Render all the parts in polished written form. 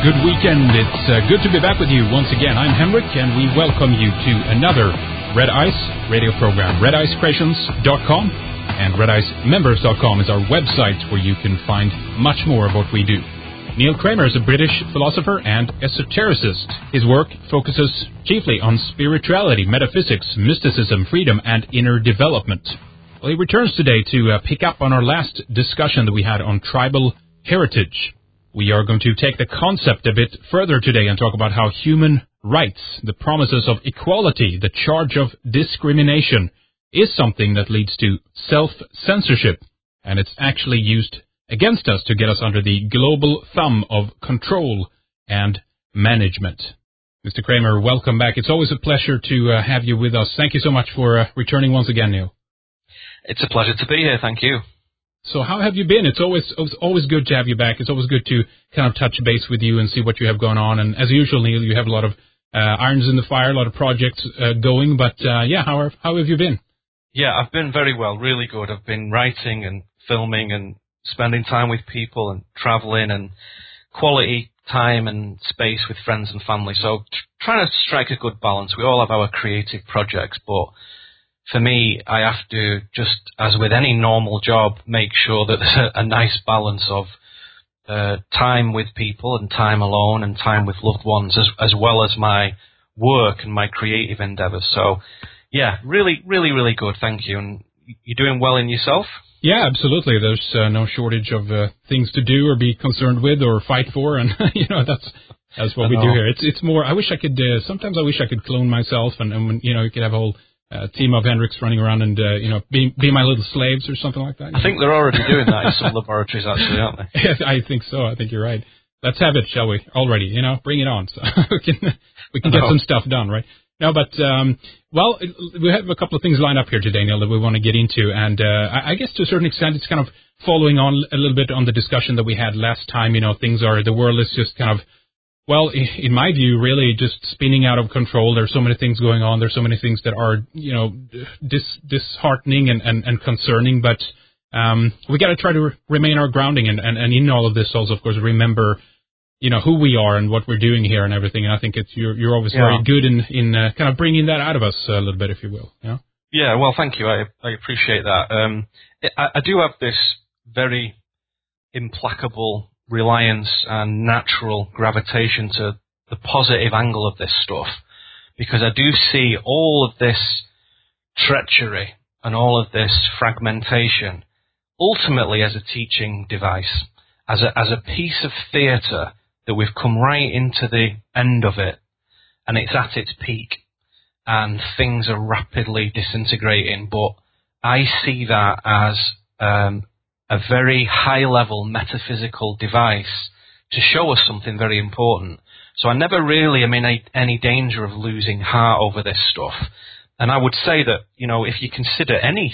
good weekend. It's good to be back with you once again. I'm Henrik, and we welcome you to another Red Ice radio program. RedIceCreations.com and RedIceMembers.com is our website where you can find much more of what we do. Neil Kramer is a British philosopher and esotericist. His work focuses chiefly on spirituality, metaphysics, mysticism, freedom, and inner development. Well, he returns today to pick up on our last discussion that we had on tribal heritage. We are going to take the concept a bit further today and talk about how human rights, the promises of equality, the charge of discrimination, is something that leads to self-censorship, and it's actually used against us to get us under the global thumb of control and management. Mr. Kramer, welcome back. It's always a pleasure to have you with us. Thank you so much for returning once again, Neil. It's a pleasure to be here. Thank you. So how have you been? It's always good to have you back. It's always good to kind of touch base with you and see what you have going on. And as usual, Neil, you have a lot of irons in the fire, a lot of projects going. But how have you been? Yeah, I've been very well, really good. I've been writing and filming and spending time with people and traveling and quality time and space with friends and family. So trying to strike a good balance. We all have our creative projects, but for me, I have to, just as with any normal job, make sure that there's a nice balance of time with people and time alone and time with loved ones, as well as my work and my creative endeavors. So, yeah, really, really, really good. Thank you. And you're doing well in yourself? Yeah, absolutely. There's no shortage of things to do or be concerned with or fight for, and that's what we do here. It's more. I wish I could. Sometimes I wish I could clone myself, and you could have a whole team of Hendricks running around and be my little slaves or something like that. I think they're already doing that in some laboratories, actually, aren't they? Yes, I think so. I think you're right. Let's have it, shall we? Already, bring it on. So we can get some stuff done, right? No, but we have a couple of things lined up here today, Neil, that we want to get into, and I guess to a certain extent, it's kind of following on a little bit on the discussion that we had last time. The world is just kind of, well, in my view, really just spinning out of control. There's so many things going on. There's so many things that are, disheartening and concerning. But we got to try to remain our grounding and in all of this also, of course, remember, who we are and what we're doing here and everything. And I think you're always very good in kind of bringing that out of us a little bit, if you will. Yeah. Well, thank you. I appreciate that. I do have this very implacable reliance and natural gravitation to the positive angle of this stuff, because I do see all of this treachery and all of this fragmentation ultimately as a teaching device, as a piece of theatre that we've come right into the end of it, and it's at its peak and things are rapidly disintegrating. But I see that as a very high-level metaphysical device to show us something very important. So I never really am in any danger of losing heart over this stuff. And I would say that, if you consider any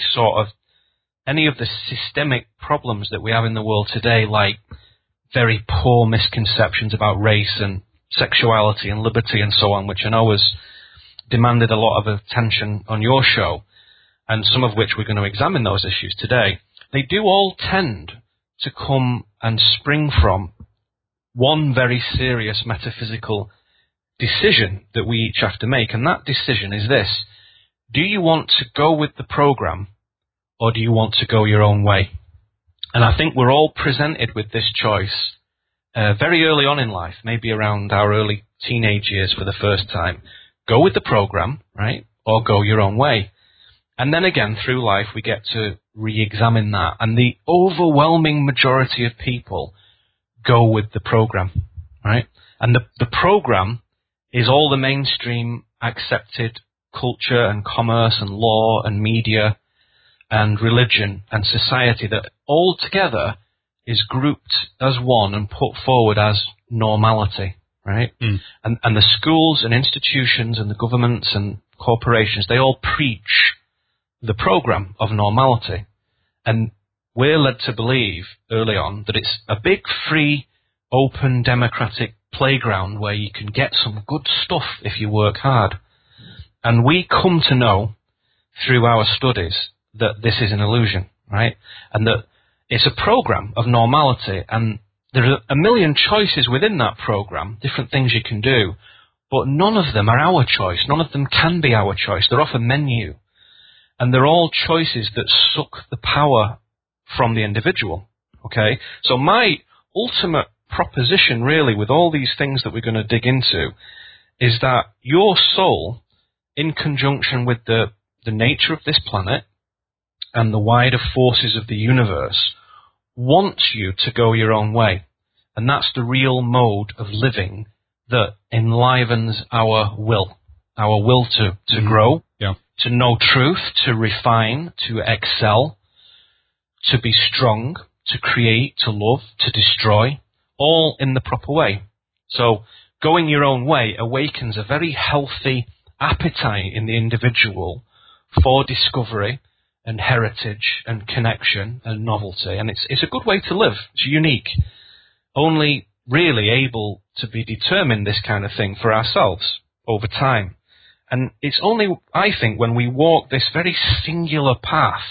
of the systemic problems that we have in the world today, like very poor misconceptions about race and sexuality and liberty and so on, which I know has demanded a lot of attention on your show, and some of which we're going to examine those issues today, they do all tend to come and spring from one very serious metaphysical decision that we each have to make. And that decision is this: do you want to go with the program, or do you want to go your own way? And I think we're all presented with this choice very early on in life, maybe around our early teenage years for the first time. Go with the program, right? Or go your own way. And then again, through life, we get to re-examine that. And the overwhelming majority of people go with the program, right? And the program is all the mainstream accepted culture and commerce and law and media and religion and society that all together is grouped as one and put forward as normality, right? And the schools and institutions and the governments and corporations, they all preach the program of normality. And we're led to believe early on that it's a big, free, open, democratic playground where you can get some good stuff if you work hard. And we come to know through our studies that this is an illusion, right? And that it's a program of normality. And there are a million choices within that program, different things you can do, but none of them are our choice. None of them can be our choice. They're off a menu. And they're all choices that suck the power from the individual. Okay? So my ultimate proposition, really, with all these things that we're going to dig into, is that your soul, in conjunction with the nature of this planet and the wider forces of the universe, wants you to go your own way. And that's the real mode of living that enlivens our will to grow, to know truth, to refine, to excel, to be strong, to create, to love, to destroy, all in the proper way. So going your own way awakens a very healthy appetite in the individual for discovery and heritage and connection and novelty. And it's a good way to live. It's unique. Only really able to be determined, this kind of thing, for ourselves over time. And it's only, I think, when we walk this very singular path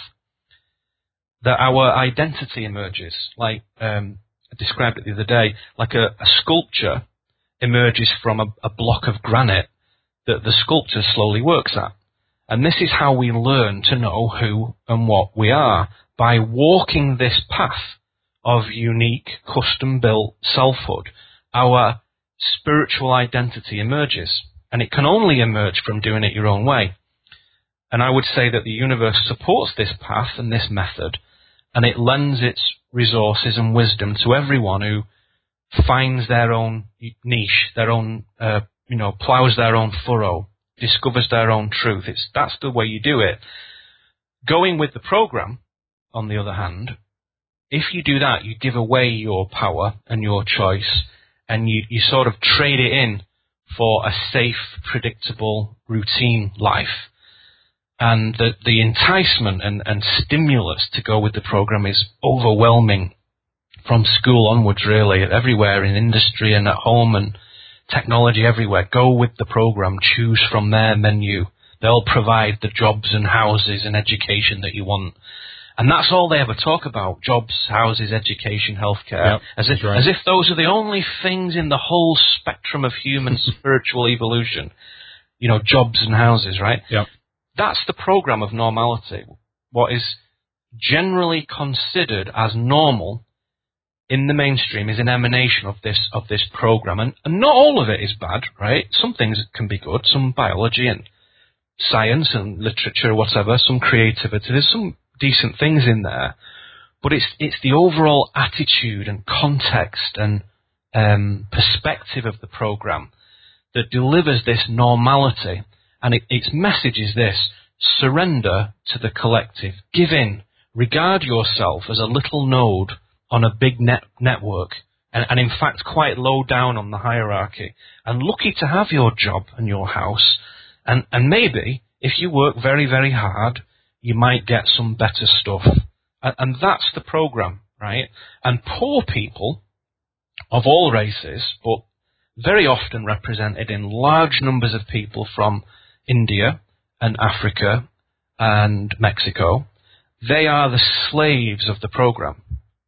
that our identity emerges. Like I described it the other day, like a sculpture emerges from a block of granite that the sculptor slowly works at. And this is how we learn to know who and what we are, by walking this path of unique, custom-built selfhood. Our spiritual identity emerges. And it can only emerge from doing it your own way. And I would say that the universe supports this path and this method, and it lends its resources and wisdom to everyone who finds their own niche, their own, plows their own furrow, discovers their own truth. That's the way you do it. Going with the program, on the other hand, if you do that, you give away your power and your choice, and you sort of trade it in for a safe, predictable, routine life. And the enticement and stimulus to go with the program is overwhelming from school onwards, really, everywhere in industry and at home and technology everywhere. Go with the program, choose from their menu. They'll provide the jobs and houses and education that you want. And that's all they ever talk about: jobs, houses, education, healthcare. Yep, as if those are the only things in the whole spectrum of human spiritual evolution. Jobs and houses, right? Yep. That's the program of normality. What is generally considered as normal in the mainstream is an emanation of this program. And not all of it is bad, right? Some things can be good, some biology and science and literature or whatever, some creativity. There's some decent things in there, but it's the overall attitude and context and perspective of the program that delivers this normality. And its message is this: surrender to the collective, give in, regard yourself as a little node on a big network, and in fact quite low down on the hierarchy, and lucky to have your job and your house, and maybe if you work very, very hard, you might get some better stuff. And that's the program, right? And poor people of all races, but very often represented in large numbers of people from India and Africa and Mexico, they are the slaves of the program.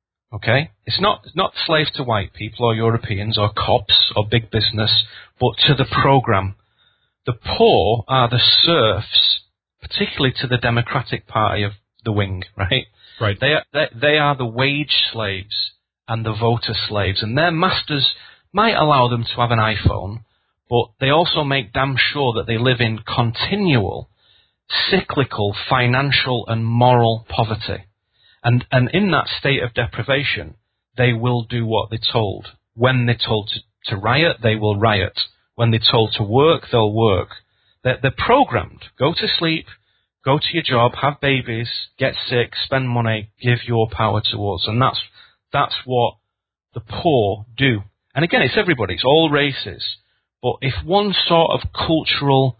Okay? It's not slaves to white people or Europeans or cops or big business, but to the program. The poor are the serfs, particularly to the Democratic Party of the wing, right? Right. They are the wage slaves and the voter slaves, and their masters might allow them to have an iPhone, but they also make damn sure that they live in continual, cyclical, financial and moral poverty. And in that state of deprivation, they will do what they're told. When they're told to riot, they will riot. When they're told to work, they'll work. They're programmed. Go to sleep, go to your job, have babies, get sick, spend money, give your power to us. And that's what the poor do. And again, it's everybody, it's all races. But if one sort of cultural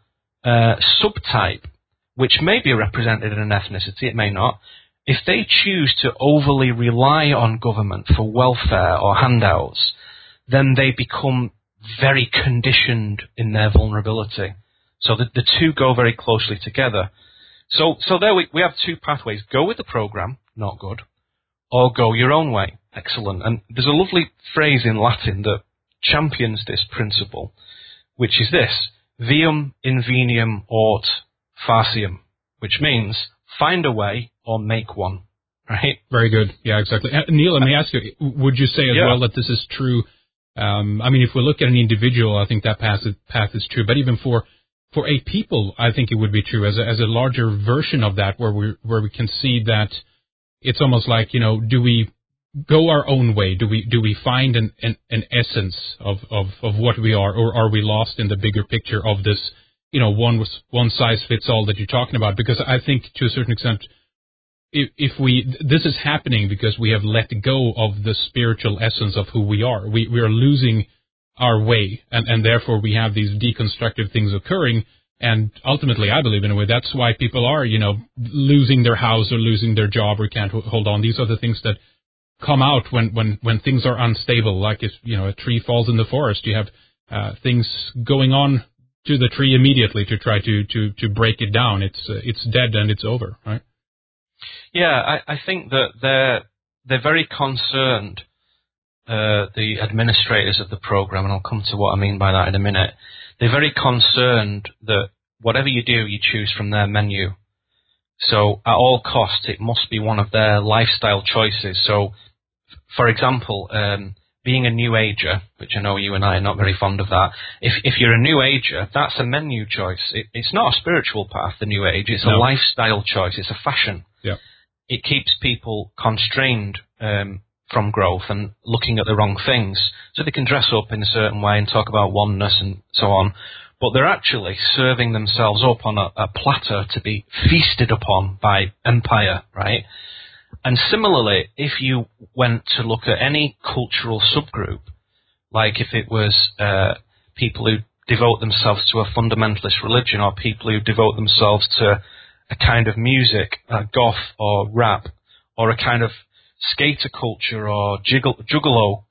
subtype, which may be represented in an ethnicity, it may not, if they choose to overly rely on government for welfare or handouts, then they become very conditioned in their vulnerability. So the two go very closely together. So there we have two pathways. Go with the program, not good, or go your own way. Excellent. And there's a lovely phrase in Latin that champions this principle, which is this: vium invenium aut faciam, which means find a way or make one. Right? Very good. Yeah, exactly. Neil, let me ask you, would you say as well that this is true? I mean, if we look at an individual, I think that path is true. But even for a people, I think it would be true as a larger version of that, where we can see that it's almost like, do we go our own way? Do we find an essence of what we are, or are we lost in the bigger picture of this, one size fits all that you're talking about? Because I think to a certain extent, this is happening because we have let go of the spiritual essence of who we are. We are losing our way, and therefore we have these deconstructive things occurring. And ultimately, I believe in a way that's why people are, losing their house or losing their job or can't hold on. These are the things that come out when things are unstable. Like if a tree falls in the forest, you have things going on to the tree immediately to try to break it down. It's dead and it's over, right? Yeah, I think that they're very concerned, the administrators of the program, and I'll come to what I mean by that in a minute. They're very concerned that whatever you do, you choose from their menu. So at all costs, it must be one of their lifestyle choices. So, for example, being a New Ager, which I know you and I are not very fond of that, if you're a New Ager, that's a menu choice. It's not a spiritual path, the New Age. It's a lifestyle choice. It's a fashion. Yeah. It keeps people constrained from growth and looking at the wrong things. So they can dress up in a certain way and talk about oneness and so on. But they're actually serving themselves up on a platter to be feasted upon by empire, right? And similarly, if you went to look at any cultural subgroup, like if it was people who devote themselves to a fundamentalist religion, or people who devote themselves to a kind of music, goth or rap, or a kind of skater culture, or juggalo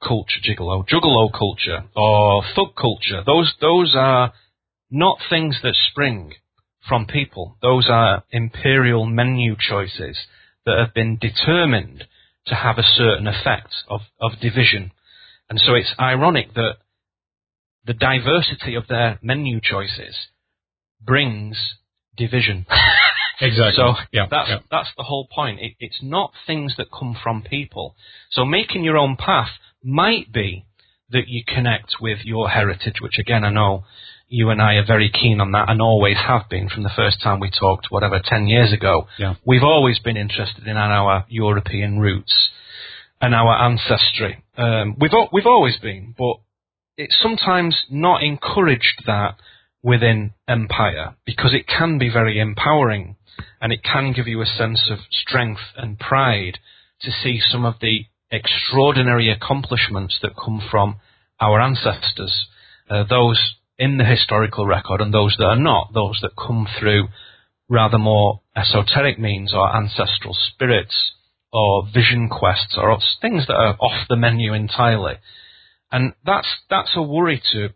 culture, or thug culture, those are not things that spring from people. Those are imperial menu choices that have been determined to have a certain effect of division. And so it's ironic that the diversity of their menu choices brings division. Exactly. So that's the whole point. It's not things that come from people. So making your own path might be that you connect with your heritage, which again, I know you and I are very keen on that and always have been from the first time we talked, 10 years ago. Yeah. We've always been interested in our European roots and our ancestry. We've always been, but it's sometimes not encouraged that within empire, because it can be very empowering and it can give you a sense of strength and pride to see some of the extraordinary accomplishments that come from our ancestors, those in the historical record and those that are not, those that come through rather more esoteric means, or ancestral spirits, or vision quests, or things that are off the menu entirely. And that's a worry to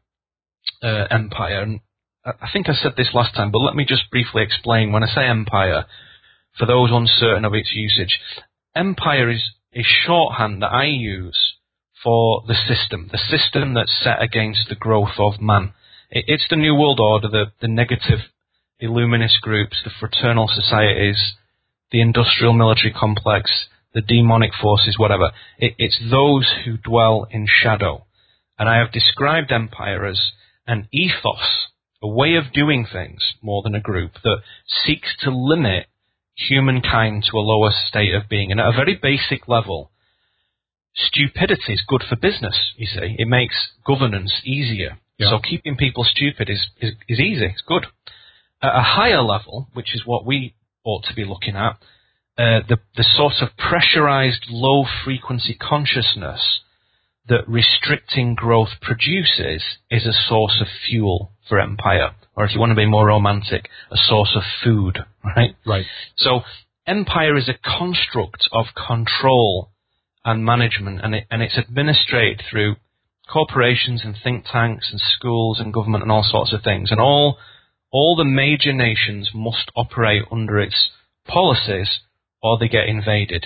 empire. And I think I said this last time, but let me just briefly explain. When I say empire, for those uncertain of its usage, empire is shorthand that I use for the system that's set against the growth of man. It's the New World Order, the negative Illuminist groups, the fraternal societies, the industrial military complex, the demonic forces, whatever. It's those who dwell in shadow. And I have described empire as an ethos, a way of doing things more than a group, that seeks to limit humankind to a lower state of being. And at a very basic level, stupidity is good for business, you see. It makes governance easier. Yeah. So keeping people stupid is easy, it's good. At a higher level, which is what we ought to be looking at, the sort of pressurized low-frequency consciousness that restricting growth produces is a source of fuel for empire. Or if you want to be more romantic, a source of food, right? Right. So empire is a construct of control and management, and it's administered through corporations and think tanks and schools and government and all sorts of things. And all the major nations must operate under its policies or they get invaded.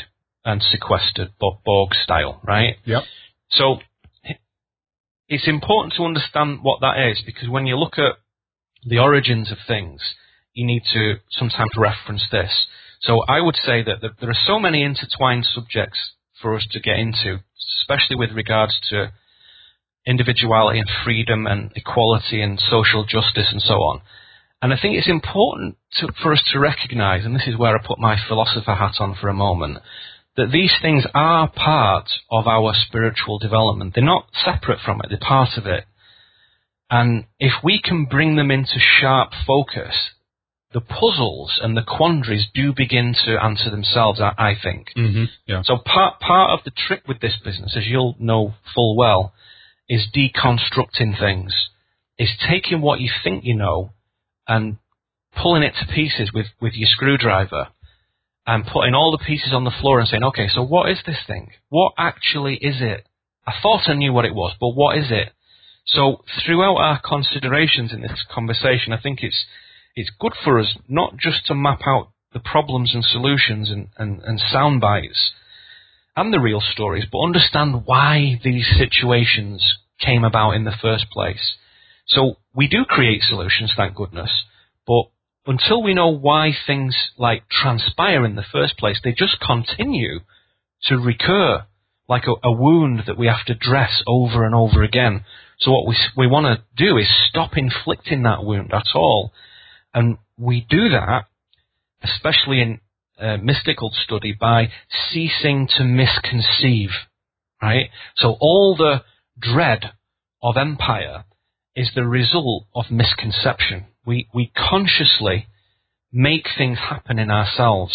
and sequestered, Borg style, right? Yep. So it's important to understand what that is, because when you look at the origins of things, you need to sometimes reference this. So I would say that there are so many intertwined subjects for us to get into, especially with regards to individuality and freedom and equality and social justice and so on. And I think it's important for us to recognize, and this is where I put my philosopher hat on for a moment, that these things are part of our spiritual development. They're not separate from it, they're part of it. And if we can bring them into sharp focus, the puzzles and the quandaries do begin to answer themselves, I think. Mm-hmm. Yeah. So part of the trick with this business, as you'll know full well, is deconstructing things, is taking what you think you know and pulling it to pieces with your screwdriver and putting all the pieces on the floor and saying, okay, so what is this thing? What actually is it? I thought I knew what it was, but what is it? So throughout our considerations in this conversation, I think it's good for us not just to map out the problems and solutions and sound bites and the real stories, but understand why these situations came about in the first place. So we do create solutions, thank goodness, but until we know why things like transpire in the first place, they just continue to recur like a wound that we have to dress over and over again. So what we want to do is stop inflicting that wound at all. And we do that, especially in mystical study, by ceasing to misconceive, right? So all the dread of empire is the result of misconception. We consciously make things happen in ourselves,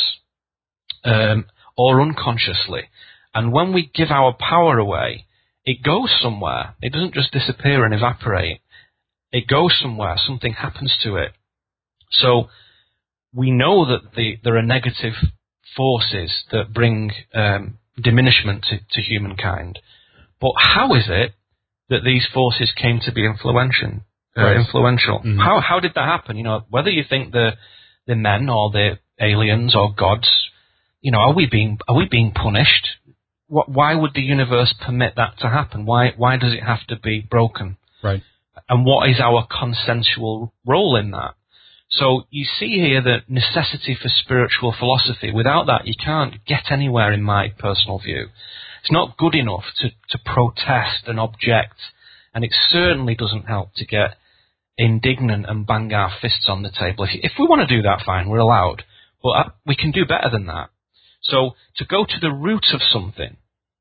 or unconsciously. And when we give our power away, it goes somewhere. It doesn't just disappear and evaporate. It goes somewhere. Something happens to it. So we know that there are negative forces that bring diminishment to humankind. But how is it that these forces came to be influential? Mm-hmm. How did that happen? You know, whether you think the men or the aliens or gods, you know, are we being punished? Why would the universe permit that to happen? Why does it have to be broken? Right. And what is our consensual role in that? So you see here the necessity for spiritual philosophy. Without that, you can't get anywhere, in my personal view. It's not good enough to protest and object, and it certainly doesn't help to get indignant and bang our fists on the table. If we want to do that, fine, we're allowed. But we can do better than that. So to go to the root of something,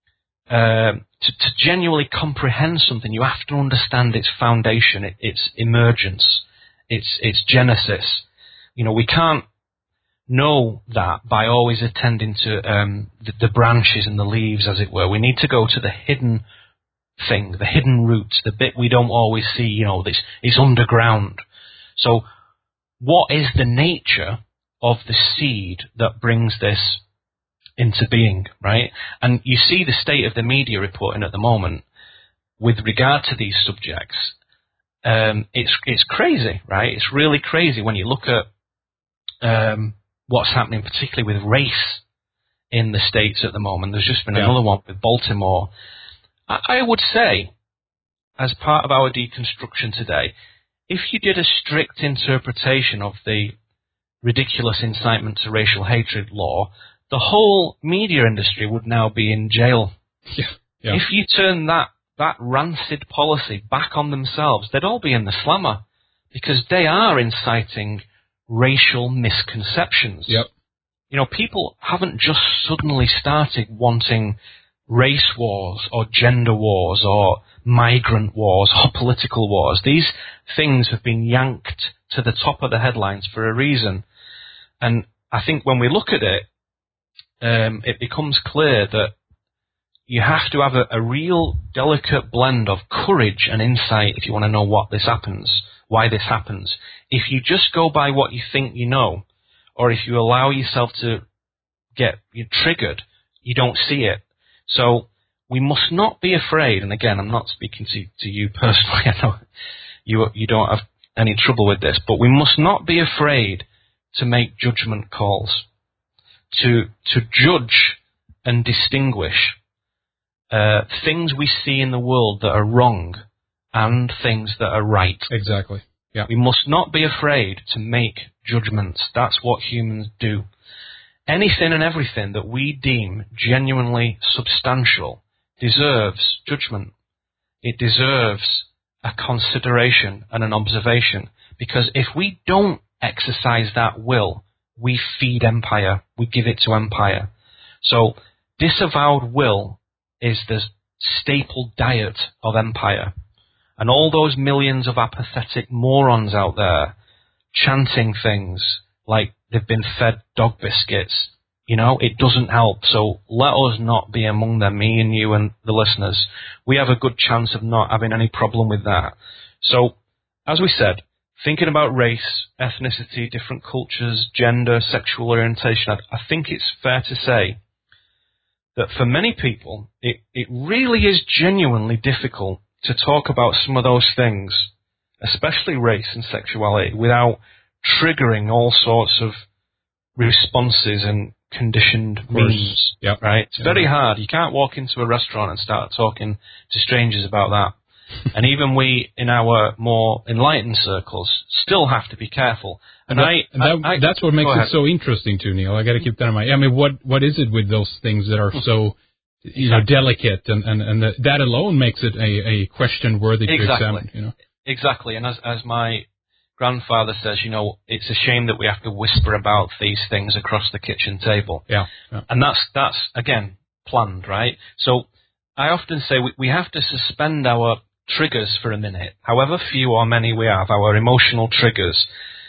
to genuinely comprehend something, you have to understand its foundation, its emergence, its genesis. You know, we can't know that by always attending to the branches and the leaves, as it were. We need to go to the hidden thing, the hidden roots, the bit we don't always see, you know, it's underground. So what is the nature of the seed that brings this into being, right? And you see the state of the media reporting at the moment with regard to these subjects. It's crazy, right? It's really crazy when you look at what's happening, particularly with race in the States at the moment. There's just been another one with Baltimore. I would say, as part of our deconstruction today, if you did a strict interpretation of the ridiculous incitement to racial hatred law, the whole media industry would now be in jail. Yeah. Yeah. If you turn that rancid policy back on themselves, they'd all be in the slammer, because they are inciting racial misconceptions. Yep. You know, people haven't just suddenly started wanting race wars or gender wars or migrant wars or political wars. These things have been yanked to the top of the headlines for a reason. And I think when we look at it, it becomes clear that you have to have a real delicate blend of courage and insight if you want to know why this happens. If you just go by what you think you know, or if you allow yourself to get triggered, you don't see it. So we must not be afraid, and again, I'm not speaking to you personally, I know you don't have any trouble with this, but we must not be afraid to make judgment calls, to judge and distinguish things we see in the world that are wrong and things that are right. Exactly. Yeah. We must not be afraid to make judgments. That's what humans do. Anything and everything that we deem genuinely substantial deserves judgment. It deserves a consideration and an observation. Because if we don't exercise that will, we feed empire. We give it to empire. So disavowed will is the staple diet of empire. And all those millions of apathetic morons out there chanting things like they've been fed dog biscuits, it doesn't help. So let us not be among them, me and you and the listeners. We have a good chance of not having any problem with that. So, as we said, thinking about race, ethnicity, different cultures, gender, sexual orientation, I think it's fair to say that for many people, it really is genuinely difficult to talk about some of those things, especially race and sexuality, without triggering all sorts of responses and conditioned memes. Yep. Right? It's very hard. You can't walk into a restaurant and start talking to strangers about that. And even we, in our more enlightened circles, still have to be careful. That's what makes it so interesting too, Neil. I got to keep that in mind. I mean, what is it with those things that are so, delicate, and that alone makes it a question worthy to examine. Exactly. And as my grandfather says, it's a shame that we have to whisper about these things across the kitchen table. Yeah. And that's again planned, right? So I often say we have to suspend our triggers for a minute, however few or many we have, our emotional triggers,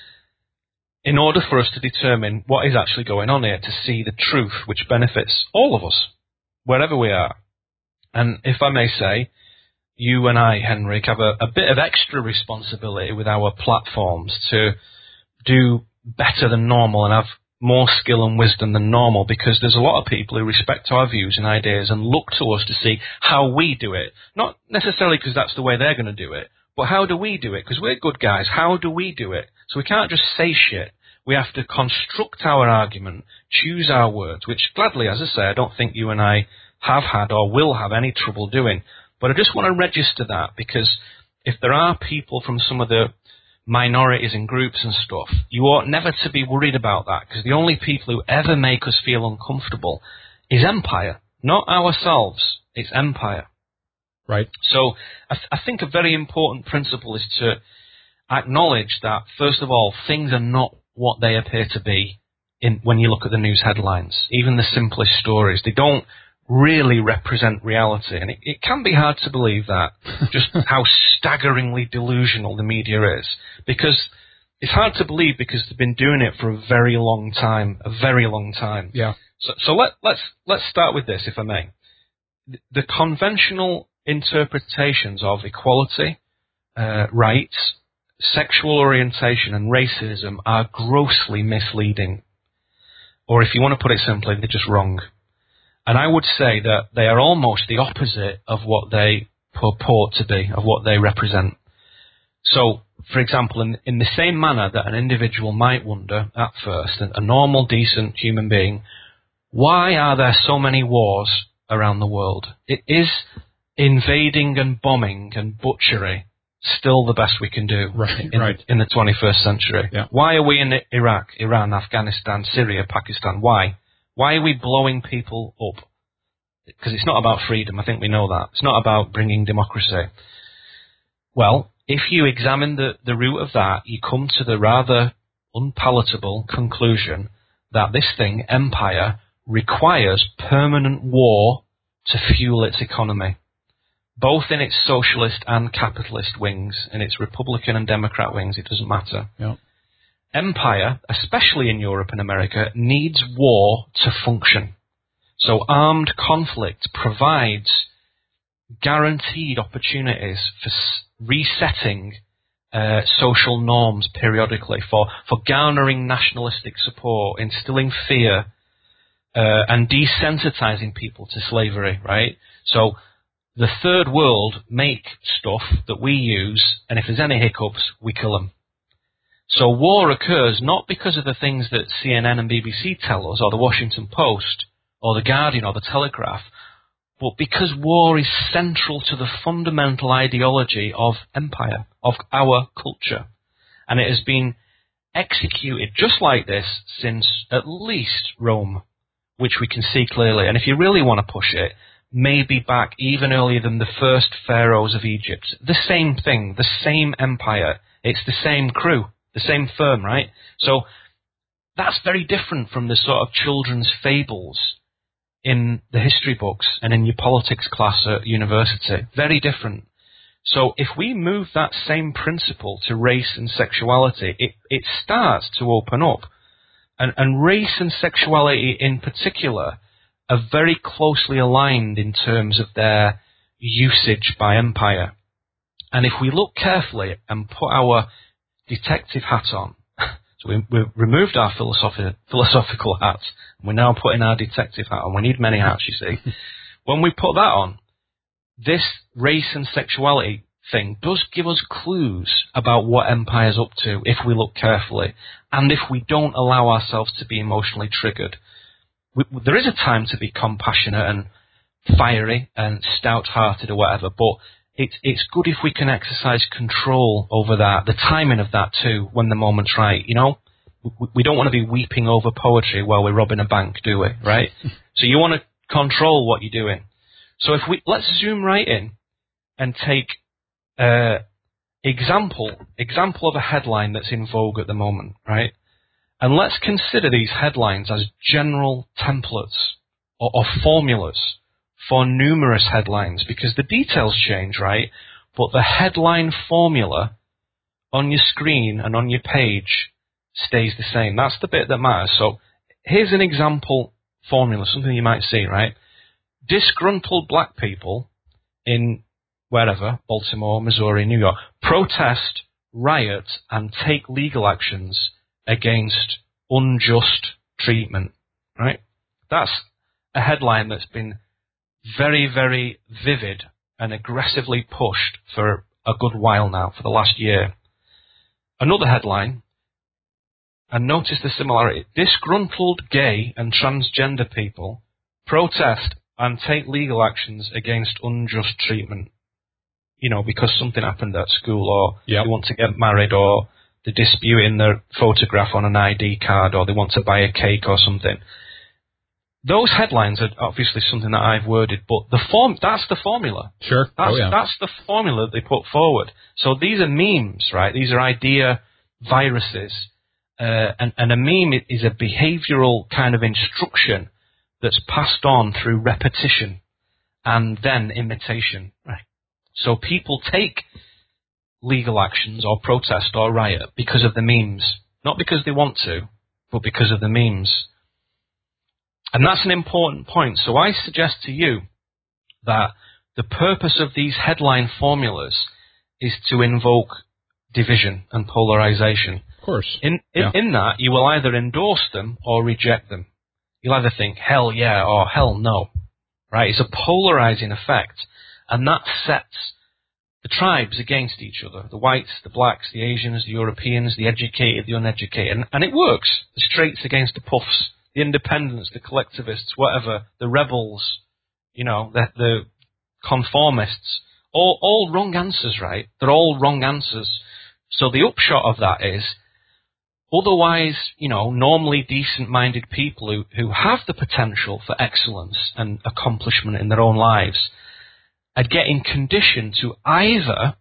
in order for us to determine what is actually going on here, to see the truth which benefits all of us, wherever we are. And if I may say, you and I, Henrik, have a bit of extra responsibility with our platforms to do better than normal and have more skill and wisdom than normal, because there's a lot of people who respect our views and ideas and look to us to see how we do it. Not necessarily because that's the way they're going to do it, but how do we do it? Because we're good guys. How do we do it? So we can't just say shit. We have to construct our argument, choose our words, which gladly, as I say, I don't think you and I have had or will have any trouble doing. But I just want to register that, because if there are people from some of the minorities and groups and stuff, you ought never to be worried about that, because the only people who ever make us feel uncomfortable is empire, not ourselves. It's empire. Right. So I think a very important principle is to acknowledge that, first of all, things are not what they appear to be when you look at the news headlines. Even the simplest stories, they don't really represent reality. And it can be hard to believe that, just how staggeringly delusional the media is. Because it's hard to believe, because they've been doing it for a very long time. Yeah. So let's start with this, if I may. The conventional interpretations of equality, rights, sexual orientation and racism are grossly misleading. Or if you want to put it simply, they're just wrong. And I would say that they are almost the opposite of what they purport to be, of what they represent. So, for example, in the same manner that an individual might wonder at first, a normal, decent human being, why are there so many wars around the world? Is invading and bombing and butchery still the best we can do in the 21st century? Yeah. Why are we in Iraq, Iran, Afghanistan, Syria, Pakistan? Why? Why are we blowing people up? Because it's not about freedom. I think we know that. It's not about bringing democracy. Well, if you examine the root of that, you come to the rather unpalatable conclusion that this thing, empire, requires permanent war to fuel its economy, both in its socialist and capitalist wings, in its Republican and Democrat wings. It doesn't matter. Yeah. Empire, especially in Europe and America, needs war to function. So armed conflict provides guaranteed opportunities for resetting social norms periodically, for garnering nationalistic support, instilling fear, and desensitizing people to slavery, right? So the third world make stuff that we use, and if there's any hiccups, we kill them. So war occurs not because of the things that CNN and BBC tell us, or the Washington Post, or the Guardian or the Telegraph, but because war is central to the fundamental ideology of empire, of our culture. And it has been executed just like this since at least Rome, which we can see clearly. And if you really want to push it, maybe back even earlier than the first pharaohs of Egypt. The same thing, the same empire. It's the same crew, the same firm, right? So that's very different from the sort of children's fables in the history books and in your politics class at university. Very different. So if we move that same principle to race and sexuality, it starts to open up. And race and sexuality in particular are very closely aligned in terms of their usage by empire. And if we look carefully and put our detective hat on, so we've removed our philosophical hats, and we're now putting our detective hat on. We need many hats, you see. When we put that on, this race and sexuality thing does give us clues about what empire's up to if we look carefully, and if we don't allow ourselves to be emotionally triggered. There is a time to be compassionate and fiery and stout-hearted or whatever, but it's good if we can exercise control over that, the timing of that too, when the moment's right, you know? We don't want to be weeping over poetry while we're robbing a bank, do we, right? So you want to control what you're doing. So let's zoom right in and take example of a headline that's in vogue at the moment, right? And let's consider these headlines as general templates or formulas for numerous headlines, because the details change, right? But the headline formula on your screen and on your page stays the same. That's the bit that matters. So here's an example formula, something you might see, right? Disgruntled black people in wherever, Baltimore, Missouri, New York, protest, riot, and take legal actions against unjust treatment, right? That's a headline that's been very, very vivid and aggressively pushed for a good while now, for the last year. Another headline, and notice the similarity, disgruntled gay and transgender people protest and take legal actions against unjust treatment. You know, because something happened at school, or they want to get married, or they're disputing their photograph on an ID card, or they want to buy a cake or something. Those headlines are obviously something that I've worded, but that's the formula. Sure. That's the formula that they put forward. So these are memes, right? These are idea viruses. And a meme is a behavioral kind of instruction that's passed on through repetition and then imitation, right? So people take legal actions or protest or riot because of the memes. Not because they want to, but because of the memes. And that's an important point. So I suggest to you that the purpose of these headline formulas is to invoke division and polarization. Of course. In that, you will either endorse them or reject them. You'll either think, hell yeah, or hell no. Right? It's a polarizing effect. And that sets the tribes against each other. The whites, the blacks, the Asians, the Europeans, the educated, the uneducated. And it works. The straights against the puffs. The independents, the collectivists, whatever, the rebels, you know, the conformists, all wrong answers, right? They're all wrong answers. So the upshot of that is, otherwise, you know, normally decent-minded people who have the potential for excellence and accomplishment in their own lives are getting conditioned to either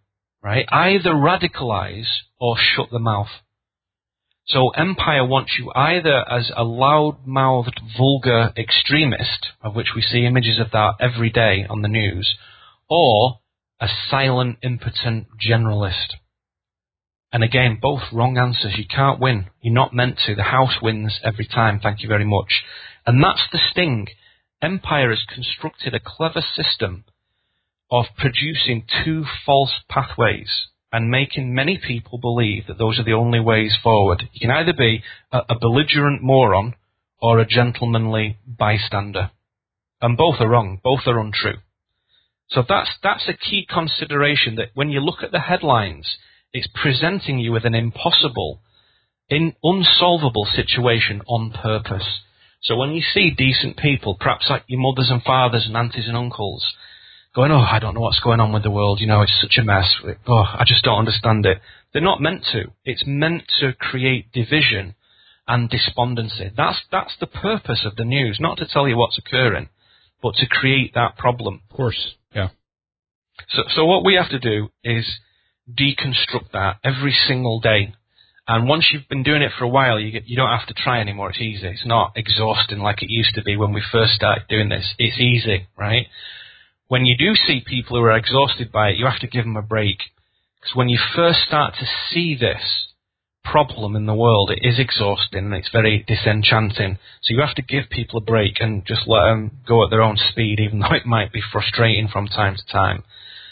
radicalize or shut the mouth. So empire wants you either as a loud-mouthed, vulgar extremist, of which we see images of that every day on the news, or a silent, impotent generalist. And again, both wrong answers. You can't win. You're not meant to. The house wins every time. Thank you very much. And that's the sting. Empire has constructed a clever system of producing two false pathways and making many people believe that those are the only ways forward. You can either be a belligerent moron or a gentlemanly bystander. And both are wrong. Both are untrue. So that's a key consideration, that when you look at the headlines, it's presenting you with an impossible, unsolvable situation on purpose. So when you see decent people, perhaps like your mothers and fathers and aunties and uncles, going, oh, I don't know what's going on with the world, it's such a mess, oh, I just don't understand it. They're not meant to. It's meant to create division and despondency. That's the purpose of the news, not to tell you what's occurring, but to create that problem. Of course, yeah. So what we have to do is deconstruct that every single day. And once you've been doing it for a while, you don't have to try anymore. It's easy. It's not exhausting like it used to be when we first started doing this. It's easy, right? When you do see people who are exhausted by it, you have to give them a break. Because when you first start to see this problem in the world, it is exhausting and it's very disenchanting. So you have to give people a break and just let them go at their own speed, even though it might be frustrating from time to time.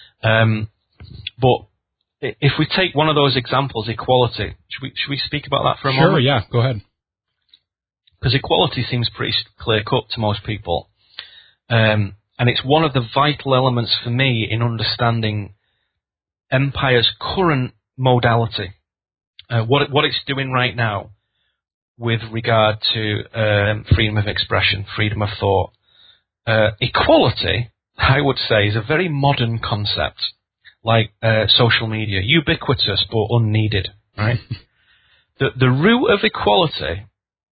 But if we take one of those examples, equality, should we speak about that for a moment? Sure, yeah, go ahead. Because equality seems pretty clear-cut to most people. And it's one of the vital elements for me in understanding empire's current modality, what it's doing right now with regard to freedom of expression, freedom of thought. Equality, I would say, is a very modern concept, like social media, ubiquitous but unneeded, right? The root of equality,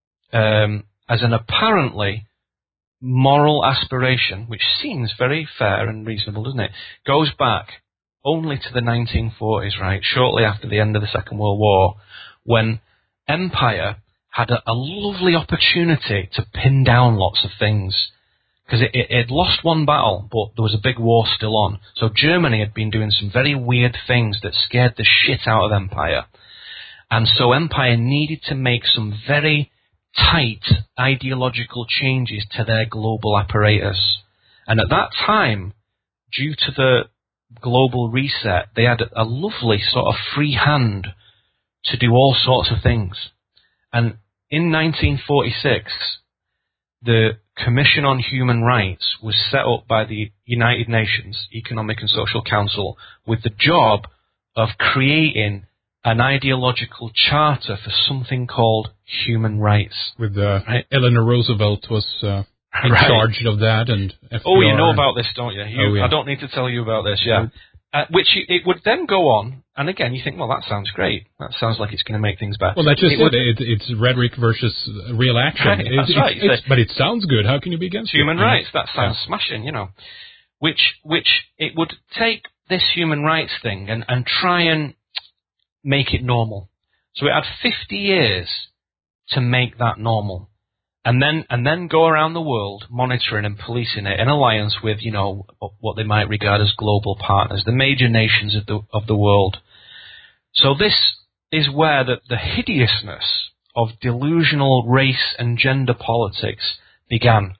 as an apparently moral aspiration, which seems very fair and reasonable, doesn't it, goes back only to the 1940s, right, shortly after the end of the Second World War, when empire had a lovely opportunity to pin down lots of things. Because it had lost one battle, but there was a big war still on. So Germany had been doing some very weird things that scared the shit out of empire. And so empire needed to make some very tight ideological changes to their global apparatus. And at that time, due to the global reset, they had a lovely sort of free hand to do all sorts of things. And in 1946, the Commission on Human Rights was set up by the United Nations Economic and Social Council with the job of creating an ideological charter for something called human rights. With right? Eleanor Roosevelt was in charge of that, and FDR. Oh, you know about this, don't you? Yeah. I don't need to tell you about this, yeah. It would then go on, and again, you think, well, that sounds great. That sounds like it's going to make things better. Well, that's just it's rhetoric versus real action. Right, that's right. But it sounds good. How can you be against human it? rights? That sounds smashing, Which it would take this human rights thing and try and make it normal. So it had 50 years to make that normal. And then go around the world monitoring and policing it in alliance with, what they might regard as global partners, the major nations of the world. So this is where the hideousness of delusional race and gender politics began.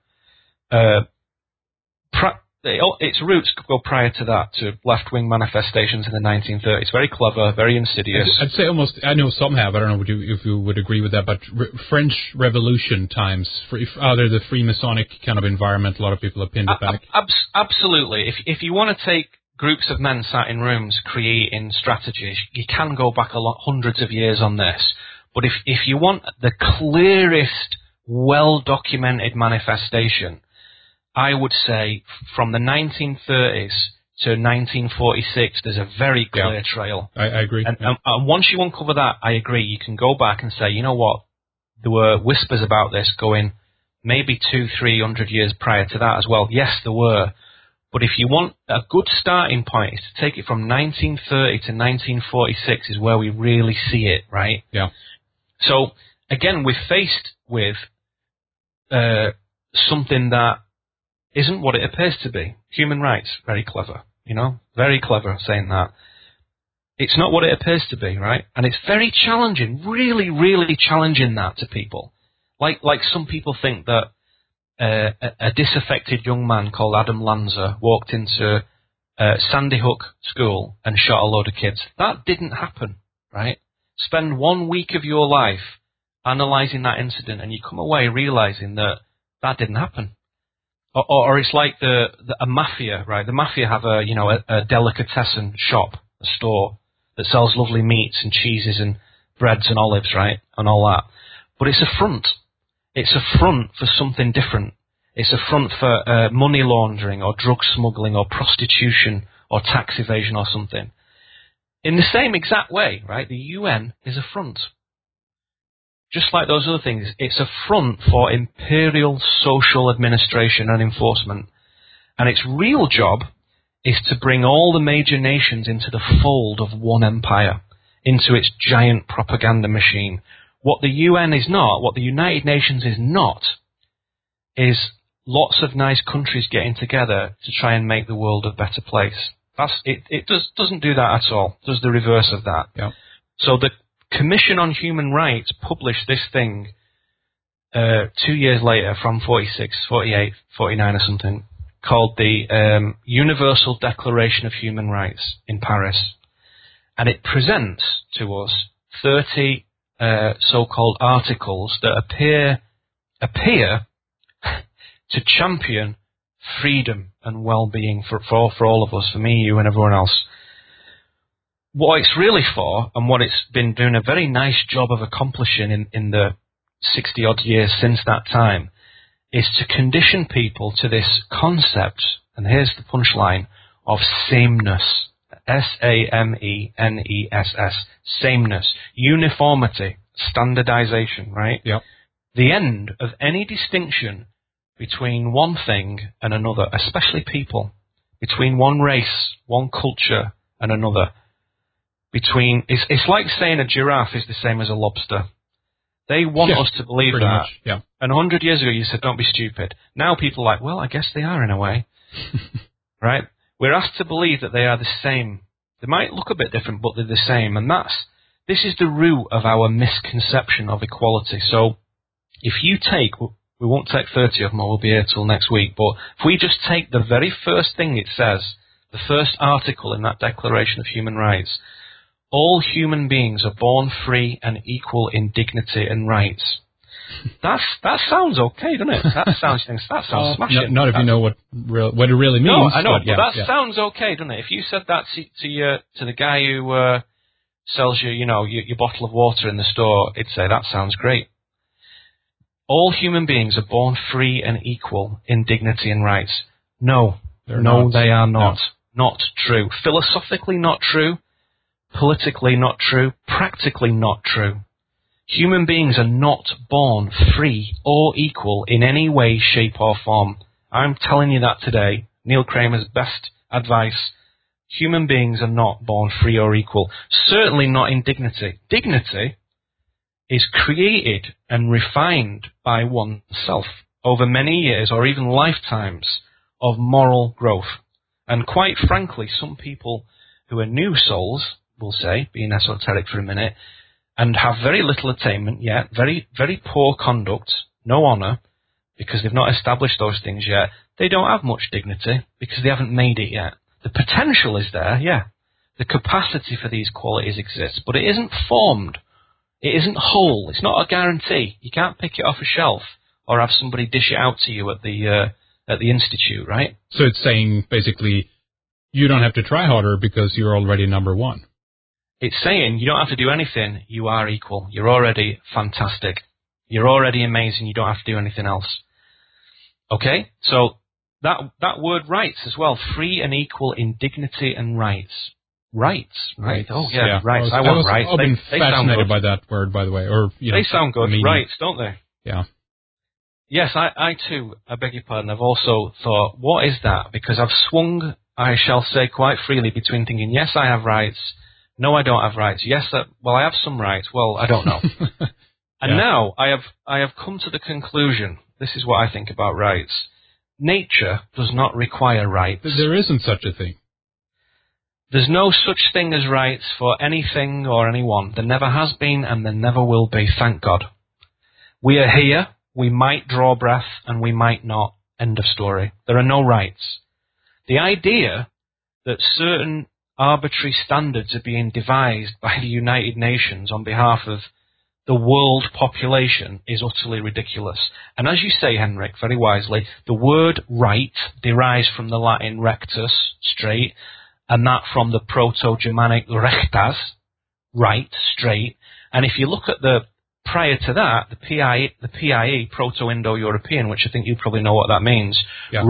Its roots go prior to that, to left-wing manifestations in the 1930s. Very clever, very insidious. I'd say almost, I know some have, I don't know if you would agree with that, but French Revolution times, out of the Freemasonic kind of environment, a lot of people have pinned it back. Absolutely. If you want to take groups of men sat in rooms creating strategies, you can go back hundreds of years on this. But if you want the clearest, well-documented manifestation, I would say from the 1930s to 1946, there's a very clear trail. I agree. And once you uncover that, I agree, you can go back and say, you know what, there were whispers about this going maybe 200-300 years prior to that as well. Yes, there were. But if you want a good starting point, is to take it from 1930 to 1946 is where we really see it, right? Yeah. So, again, we're faced with something that isn't what it appears to be. Human rights, very clever, very clever saying that. It's not what it appears to be, right? And it's very challenging, really, really challenging that to people. Like some people think that a disaffected young man called Adam Lanza walked into Sandy Hook School and shot a load of kids. That didn't happen, right? Spend 1 week of your life analysing that incident and you come away realising that didn't happen. Or it's like a mafia, right? The mafia have a delicatessen shop, a store that sells lovely meats and cheeses and breads and olives, right? And all that. But it's a front. It's a front for something different. It's a front for money laundering or drug smuggling or prostitution or tax evasion or something. In the same exact way, right, the UN is a front. Just like those other things, it's a front for imperial social administration and enforcement. And its real job is to bring all the major nations into the fold of one empire, into its giant propaganda machine. What the UN is not, what the United Nations is not, is lots of nice countries getting together to try and make the world a better place. It doesn't do that at all. It does the reverse of that. Yeah. So the Commission on Human Rights published this thing 2 years later, from 46, 48, 49 or something, called the Universal Declaration of Human Rights in Paris. And it presents to us 30 so-called articles that appear to champion freedom and well-being for all of us, for me, you, and everyone else. What it's really for, and what it's been doing a very nice job of accomplishing in the 60-odd years since that time, is to condition people to this concept, and here's the punchline, of sameness. S-A-M-E-N-E-S-S. Sameness. Uniformity. Standardization, right? Yep. The end of any distinction between one thing and another, especially people, between one race, one culture, and another. It's like saying a giraffe is the same as a lobster. They want us to believe that. Much, yeah. And 100 years ago you said, don't be stupid. Now people are like, well, I guess they are in a way. Right? We're asked to believe that they are the same. They might look a bit different, but they're the same. And this is the root of our misconception of equality. So if you take, we won't take 30 of them, or we'll be here till next week, but if we just take the very first thing it says, the first article in that Declaration of Human Rights, all human beings are born free and equal in dignity and rights. That sounds okay, doesn't it? That sounds smashing. Not if you know what it really means. No, I know, but that yeah. sounds okay, doesn't it? If you said that to the guy who sells you, your bottle of water in the store, he'd say that sounds great. All human beings are born free and equal in dignity and rights. No, they are not. No. Not true. Philosophically not true. Politically not true. Practically not true. Human beings are not born free or equal in any way, shape or form. I'm telling you that today. Neil Kramer's best advice. Human beings are not born free or equal. Certainly not in dignity. Dignity is created and refined by oneself over many years or even lifetimes of moral growth. And quite frankly, some people who are new souls, we'll say, being esoteric for a minute, and have very little attainment yet, very, very poor conduct, no honour, because they've not established those things yet, they don't have much dignity because they haven't made it yet. The potential is there, yeah. The capacity for these qualities exists, but it isn't formed. It isn't whole. It's not a guarantee. You can't pick it off a shelf or have somebody dish it out to you at the institute, right? So it's saying, basically, you don't have to try harder because you're already number one. It's saying you don't have to do anything. You are equal. You're already fantastic. You're already amazing. You don't have to do anything else. Okay? So that word rights as well. Free and equal in dignity and rights. Rights, right? Oh, yeah, rights. I want rights. I've been fascinated by that word, by the way. Or they sound good. Rights, don't they? Yeah. Yes, I too, I beg your pardon, I've also thought, what is that? Because I've swung, I shall say quite freely, between thinking, yes, I have rights. No, I don't have rights. Yes, I have some rights. Well, I don't know. And now I have come to the conclusion. This is what I think about rights. Nature does not require rights. There isn't such a thing. There's no such thing as rights for anything or anyone. There never has been and there never will be, thank God. We are here. We might draw breath and we might not. End of story. There are no rights. The idea that certain arbitrary standards are being devised by the United Nations on behalf of the world population is utterly ridiculous. And as you say, Henrik, very wisely, the word right derives from the Latin rectus, straight, and that from the Proto-Germanic rectas, right, straight. And if you look at the prior to that, the PIE, Proto-Indo-European, which I think you probably know what that means, Yeah.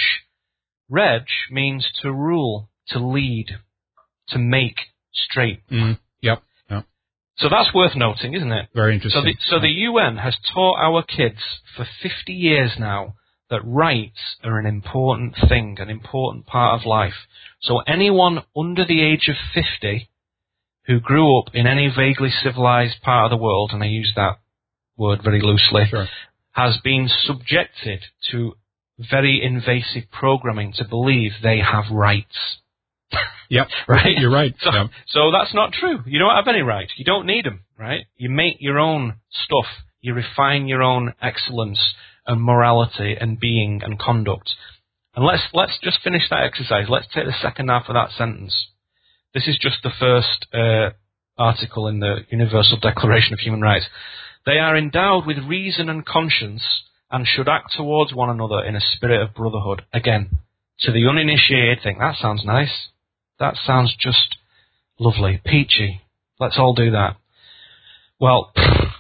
Reg means to rule, to lead, to make straight. Yep. Yep. So that's worth noting, isn't it? Very interesting. So the UN has taught our kids for 50 years now that rights are an important thing, an important part of life. So anyone under the age of 50 who grew up in any vaguely civilized part of the world, and I use that word very loosely, Sure. has been subjected to very invasive programming to believe they have rights. Yep. Right? You're right. So that's not true. You don't have any rights. You don't need them, right? You make your own stuff. You refine your own excellence and morality and being and conduct. And let's just finish that exercise. Let's take the second half of that sentence. This is just the first article in the Universal Declaration of Human Rights. They are endowed with reason and conscience and should act towards one another in a spirit of brotherhood. Again, to the uninitiated think, that sounds nice. That sounds just lovely, peachy. Let's all do that. Well,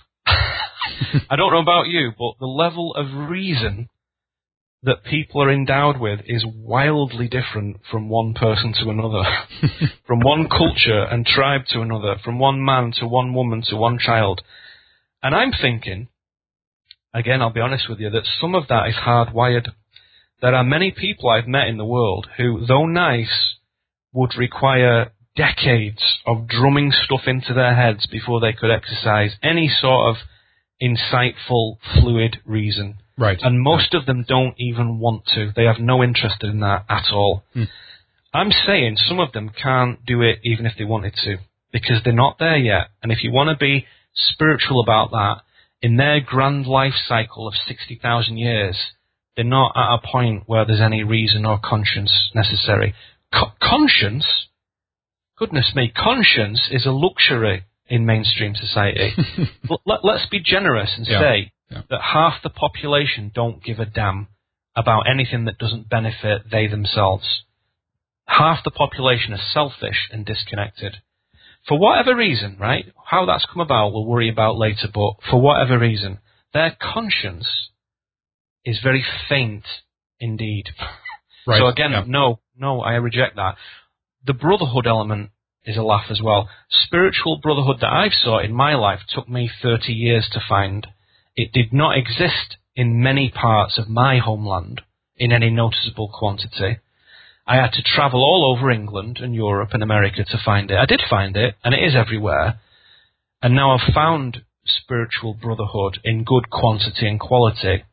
I don't know about you, but the level of reason that people are endowed with is wildly different from one person to another, from one culture and tribe to another, from one man to one woman to one child. And I'm thinking, again, I'll be honest with you, that some of that is hardwired. There are many people I've met in the world who, though nice, would require decades of drumming stuff into their heads before they could exercise any sort of insightful, fluid reason. Right. And most of them don't even want to. They have no interest in that at all. I'm saying some of them can't do it even if they wanted to, because they're not there yet. And if you want to be spiritual about that, in their grand life cycle of 60,000 years, they're not at a point where there's any reason or conscience necessary. Conscience? Goodness me, conscience is a luxury in mainstream society. Let's be generous and say that half the population don't give a damn about anything that doesn't benefit they themselves. Half the population are selfish and disconnected. For whatever reason, right? How that's come about we'll worry about later, but for whatever reason, their conscience is very faint indeed. Right. So again, no, I reject that. The brotherhood element is a laugh as well. Spiritual brotherhood that I've sought in my life took me 30 years to find. It did not exist in many parts of my homeland in any noticeable quantity. I had to travel all over England and Europe and America to find it. I did find it, and it is everywhere. And now I've found spiritual brotherhood in good quantity and quality.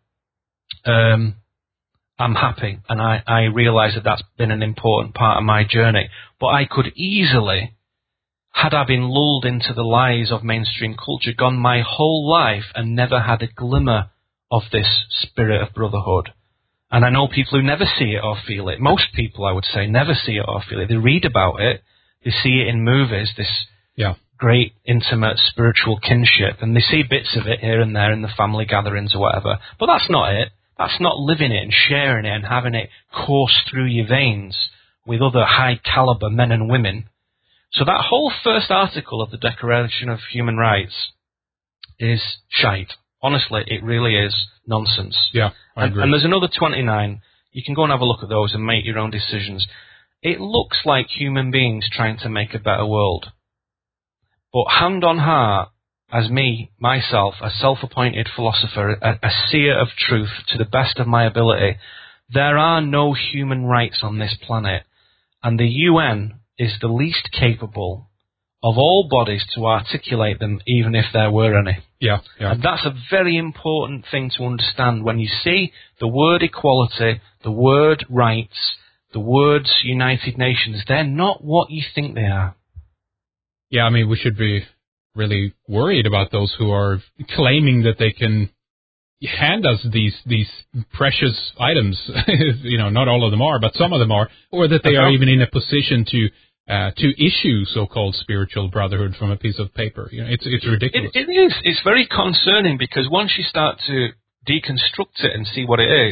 I'm happy, and I realise that that's been an important part of my journey. But I could easily, had I been lulled into the lies of mainstream culture, gone my whole life and never had a glimmer of this spirit of brotherhood. And I know people who never see it or feel it. Most people, I would say, never see it or feel it. They read about it, they see it in movies, this great, intimate, spiritual kinship, and they see bits of it here and there in the family gatherings or whatever. But that's not it. That's not living it and sharing it and having it course through your veins with other high-caliber men and women. So that whole first article of the Declaration of Human Rights is shite. Honestly, it really is nonsense. Yeah, I agree. And there's another 29. You can go and have a look at those and make your own decisions. It looks like human beings trying to make a better world. But hand on heart, as myself, a self-appointed philosopher, a seer of truth to the best of my ability, there are no human rights on this planet. And the UN is the least capable of all bodies to articulate them, even if there were any. Yeah. And that's a very important thing to understand. When you see the word equality, the word rights, the words United Nations, they're not what you think they are. Yeah, I mean, we should be really worried about those who are claiming that they can hand us these precious items. Not all of them are, but some of them are, or that they are even in a position to issue so-called spiritual brotherhood from a piece of paper. It's ridiculous. It is. It's very concerning, because once you start to deconstruct it and see what it is,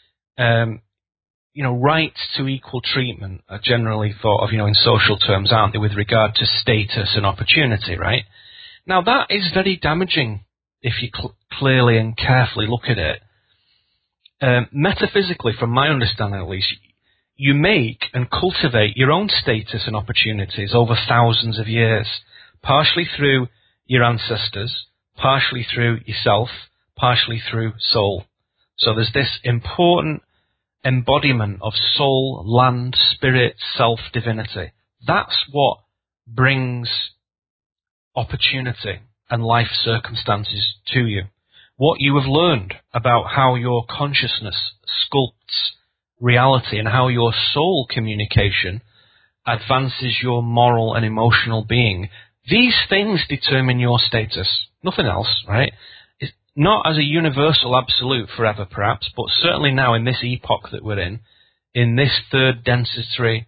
rights to equal treatment are generally thought of, in social terms, aren't they, with regard to status and opportunity, right? Now, that is very damaging if you clearly and carefully look at it. Metaphysically, from my understanding at least, you make and cultivate your own status and opportunities over thousands of years, partially through your ancestors, partially through yourself, partially through soul. So there's this important embodiment of soul, land, spirit, self, divinity. That's what brings opportunity and life circumstances to you. What you have learned about how your consciousness sculpts reality and how your soul communication advances your moral and emotional being. These things determine your status. Nothing else, right? It's not as a universal absolute forever, perhaps, but certainly now in this epoch that we're in this third density,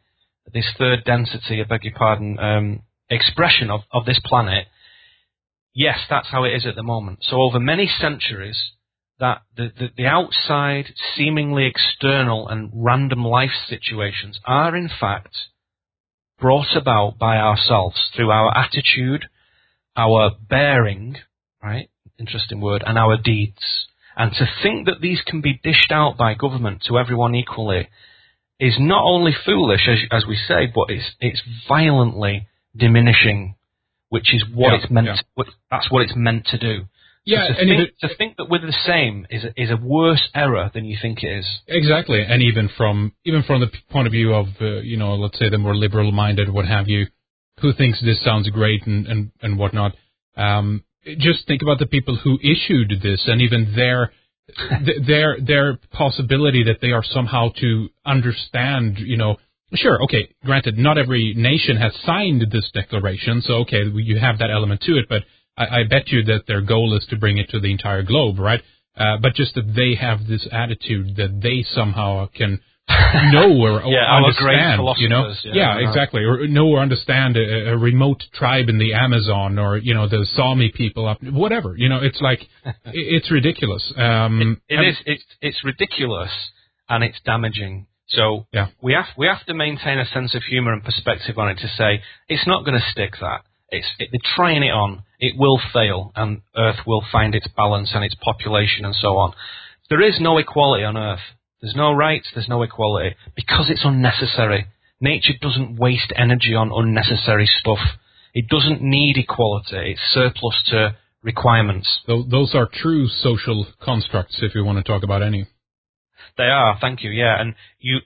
expression of this planet, yes, that's how it is at the moment. So over many centuries, that the outside, seemingly external and random life situations are in fact brought about by ourselves through our attitude, our bearing, right, interesting word, and our deeds. And to think that these can be dished out by government to everyone equally is not only foolish, as we say, but it's violently diminishing, which is what it's meant. That's what it's meant to do. Yeah, so to think that we're the same is a worse error than you think it is. Exactly, and even from the point of view of let's say the more liberal-minded, what have you, who thinks this sounds great and whatnot. Just think about the people who issued this, and even their possibility that they are somehow to understand. Sure, okay, granted, not every nation has signed this declaration, so okay, you have that element to it, but I bet you that their goal is to bring it to the entire globe, right? But just that they have this attitude that they somehow can know or understand, exactly, or know or understand a remote tribe in the Amazon, or the Sami people up, whatever. It's like it's ridiculous. It's ridiculous, and it's damaging. So we have to maintain a sense of humor and perspective on it to say it's not going to stick. They're trying it on. It will fail, and Earth will find its balance and its population and so on. There is no equality on Earth. There's no rights, there's no equality, because it's unnecessary. Nature doesn't waste energy on unnecessary stuff. It doesn't need equality. It's surplus to requirements. Those are true social constructs, if you want to talk about any. They are, thank you, yeah. And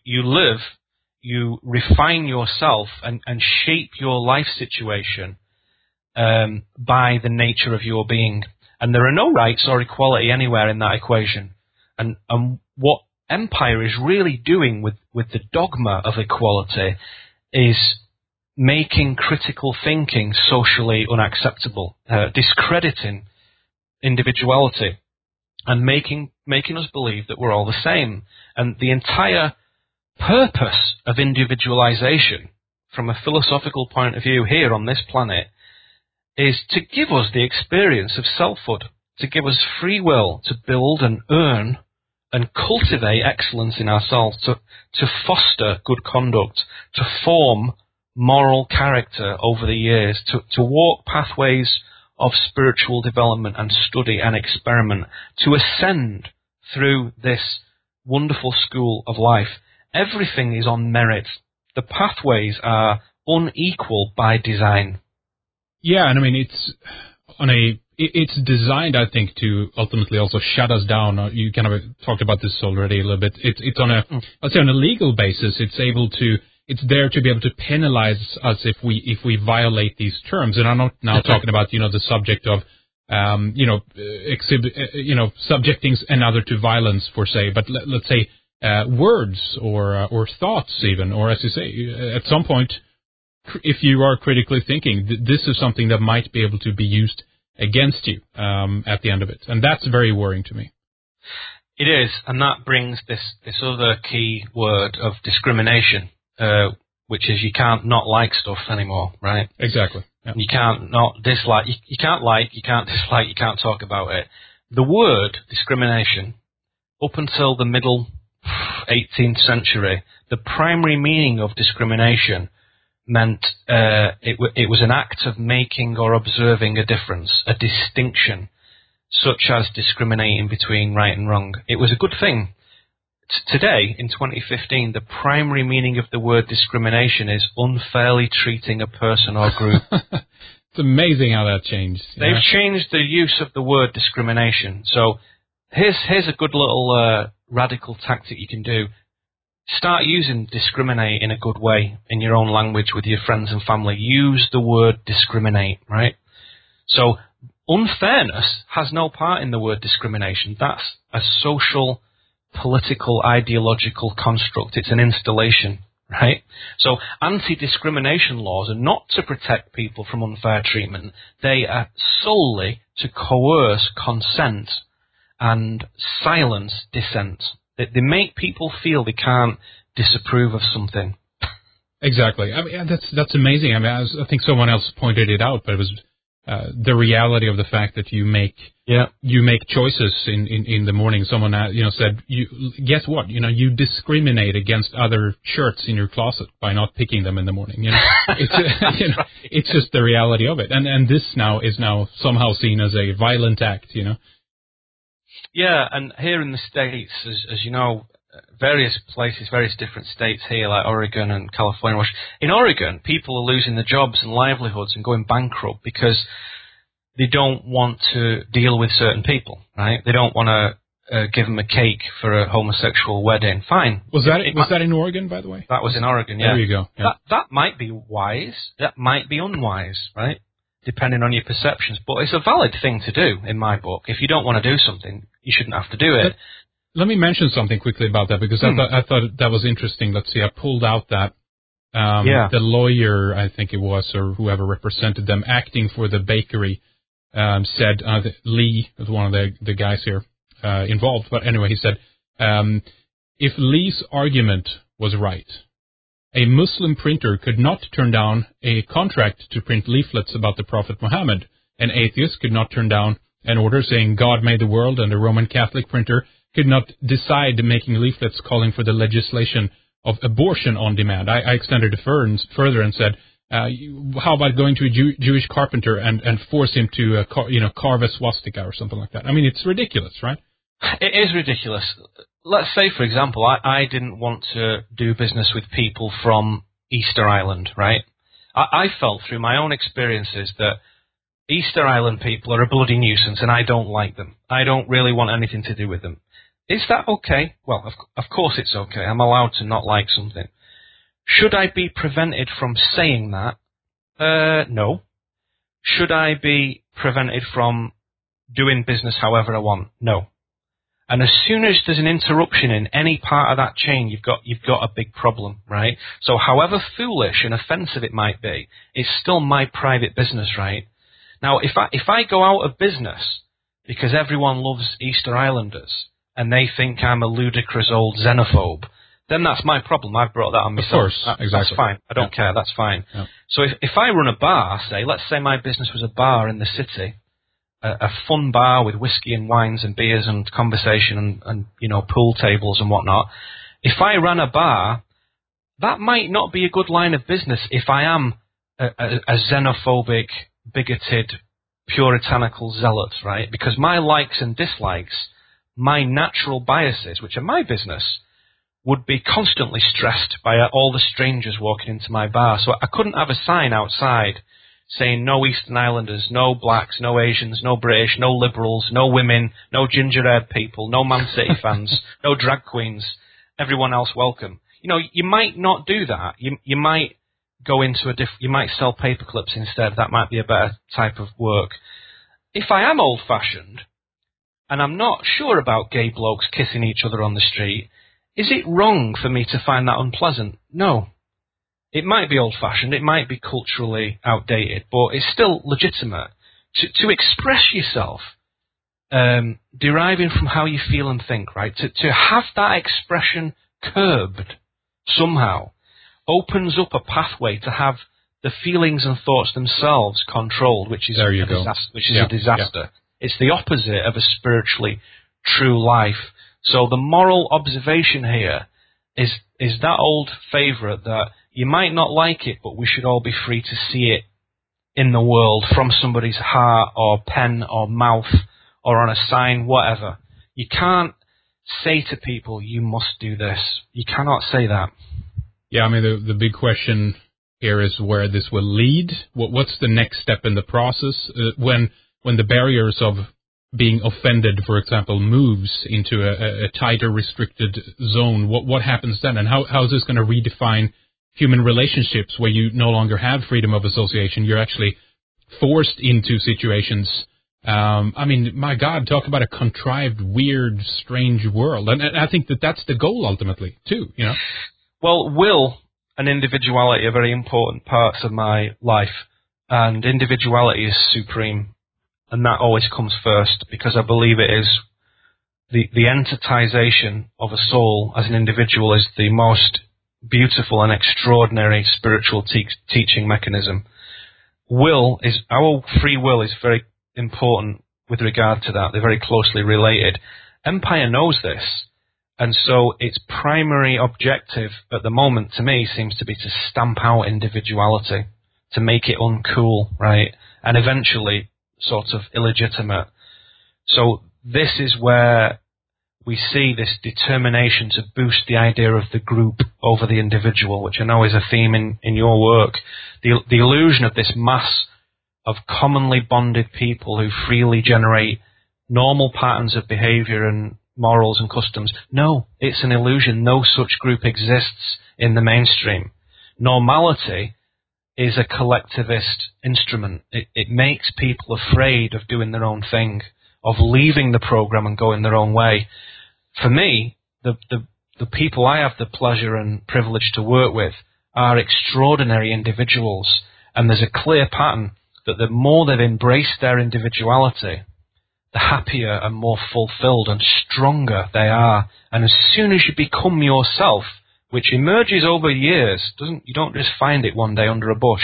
you refine yourself and shape your life situation by the nature of your being. And there are no rights or equality anywhere in that equation. And what empire is really doing with the dogma of equality is making critical thinking socially unacceptable, discrediting individuality, and making us believe that we're all the same. And the entire purpose of individualization, from a philosophical point of view here on this planet, is to give us the experience of selfhood, to give us free will to build and earn and cultivate excellence in ourselves, to foster good conduct, to form moral character over the years, to walk pathways of spiritual development and study and experiment, to ascend through this wonderful school of life. Everything is on merit. The pathways are unequal by design. Yeah, and I mean, it's designed, I think, to ultimately also shut us down. You kind of talked about this already a little bit. It's on let's say on a legal basis, it's there to be able to penalize us if we violate these terms. And I'm not now talking about, the subject of, subjecting another to violence, for say, but let's say, words or thoughts even, or as you say, at some point, if you are critically thinking, this is something that might be able to be used against you at the end of it. And that's very worrying to me. It is, and that brings this other key word of discrimination, which is you can't not like stuff anymore, right? Exactly. Yeah. You can't not dislike, you can't like, you can't dislike, you can't talk about it. The word discrimination, up until the middle 18th century, the primary meaning of discrimination meant it was an act of making or observing a difference, a distinction. such as discriminating between right and wrong. It was a good thing. Today, in 2015, the primary meaning of the word discrimination is unfairly treating a person or group. It's amazing how that changed. They've changed the use of the word discrimination. So here's a good little radical tactic you can do. Start using discriminate in a good way in your own language with your friends and family. Use the word discriminate, right? So unfairness has no part in the word discrimination. That's a social, political, ideological construct. It's an installation, right? So anti-discrimination laws are not to protect people from unfair treatment. They are solely to coerce consent and silence dissent. They make people feel they can't disapprove of something. Exactly. I mean, that's amazing. I mean, I think someone else pointed it out, but it was the reality of the fact that you make choices in the morning. Someone said, guess what? You discriminate against other shirts in your closet by not picking them in the morning. It's it's just the reality of it. And this now is somehow seen as a violent act. Yeah, and here in the States, as you know, various places, various different states here, like Oregon and California. In Oregon, people are losing their jobs and livelihoods and going bankrupt because they don't want to deal with certain people, right? They don't want to give them a cake for a homosexual wedding. Fine. Was that in Oregon, by the way? That was in Oregon, yeah. There you go. Yeah. That might be wise. That might be unwise, right? Depending on your perceptions. But it's a valid thing to do, in my book. If you don't want to do something, you shouldn't have to do it. Let me mention something quickly about that, because I thought that was interesting. Let's see, I pulled out that the lawyer, I think it was, or whoever represented them, acting for the bakery, said, Lee was one of the guys here involved, but anyway, he said, if Lee's argument was right, a Muslim printer could not turn down a contract to print leaflets about the Prophet Muhammad. An atheist could not turn down an order saying God made the world, and a Roman Catholic printer could not decide making leaflets calling for the legislation of abortion on demand. I extended it further and said, how about going to a Jewish carpenter and force him to carve a swastika or something like that? I mean, it's ridiculous, right? It is ridiculous. Let's say, for example, I didn't want to do business with people from Easter Island, right? I felt through my own experiences that Easter Island people are a bloody nuisance and I don't like them. I don't really want anything to do with them. Is that okay? Well, of course it's okay. I'm allowed to not like something. Should I be prevented from saying that? No. Should I be prevented from doing business however I want? No. And as soon as there's an interruption in any part of that chain, you've got a big problem, right? So however foolish and offensive it might be, it's still my private business, right? Now, if I go out of business because everyone loves Easter Islanders and they think I'm a ludicrous old xenophobe, then that's my problem. I've brought that on myself. Of course, exactly. That's fine. I don't care. That's fine. Yeah. So if I run a bar, let's say my business was a bar in the city, a fun bar with whiskey and wines and beers and conversation and pool tables and whatnot. If I ran a bar, that might not be a good line of business if I am a xenophobic, bigoted, puritanical zealot, right? Because my likes and dislikes, my natural biases, which are my business, would be constantly stressed by all the strangers walking into my bar. So I couldn't have a sign outside saying no Eastern Islanders, no blacks, no Asians, no British, no liberals, no women, no ginger-haired people, no Man City fans, no drag queens, everyone else welcome. You might not do that. You might go into you might sell paper clips instead. That might be a better type of work. If I am old-fashioned, and I'm not sure about gay blokes kissing each other on the street, is it wrong for me to find that unpleasant? No. It might be old-fashioned, it might be culturally outdated, but it's still legitimate. To express yourself, deriving from how you feel and think, right? To have that expression curbed somehow opens up a pathway to have the feelings and thoughts themselves controlled, which is a disaster. Yeah. It's the opposite of a spiritually true life. So the moral observation here is that old favourite that you might not like it, but we should all be free to see it in the world from somebody's heart or pen or mouth or on a sign, whatever. You can't say to people, you must do this. You cannot say that. Yeah, I mean, the big question here is where this will lead. What's the next step in the process when the barriers of being offended, for example, moves into a tighter, restricted zone? What happens then, and how is this going to redefine human relationships where you no longer have freedom of association? You're actually forced into situations. I mean, my God, talk about a contrived, weird, strange world. And I think that's the goal ultimately, too, you know? Well, will and individuality are very important parts of my life. And individuality is supreme. And that always comes first, because I believe it is the entitization of a soul as an individual is the most beautiful and extraordinary spiritual teaching mechanism. Our free will is very important with regard to that. They're very closely related. Empire knows this, and so its primary objective at the moment, to me, seems to be to stamp out individuality, to make it uncool, right, and eventually sort of illegitimate. So this is where we see this determination to boost the idea of the group over the individual, which I know is a theme in your work. The illusion of this mass of commonly bonded people who freely generate normal patterns of behavior and morals and customs. No, it's an illusion. No such group exists in the mainstream. Normality is a collectivist instrument. It makes people afraid of doing their own thing, of leaving the program and going their own way. For me, the people I have the pleasure and privilege to work with are extraordinary individuals, and there's a clear pattern that the more they've embraced their individuality, the happier and more fulfilled and stronger they are. And as soon as you become yourself, which emerges over years, you don't just find it one day under a bush.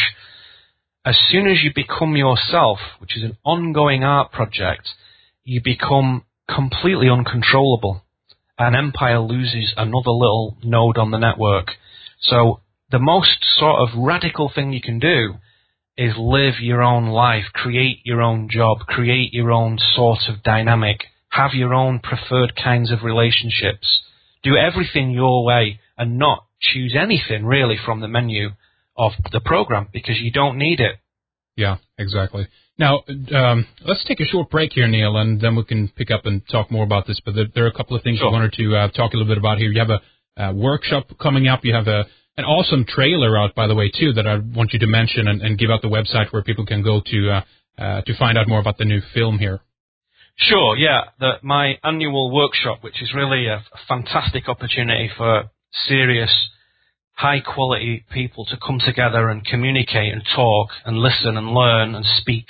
As soon as you become yourself, which is an ongoing art project, you become completely uncontrollable. And Empire loses another little node on the network. So the most sort of radical thing you can do is live your own life, create your own job, create your own sort of dynamic, have your own preferred kinds of relationships, do everything your way and not choose anything really from the menu of the program because you don't need it. Yeah, exactly. Now, let's take a short break here, Neil, and then we can pick up and talk more about this. But there are a couple of things I wanted to talk a little bit about here. You have a workshop coming up. You have an awesome trailer out, by the way, too, that I want you to mention and give out the website where people can go to find out more about the new film here. Sure, yeah. My annual workshop, which is really a fantastic opportunity for serious, high-quality people to come together and communicate and talk and listen and learn and speak,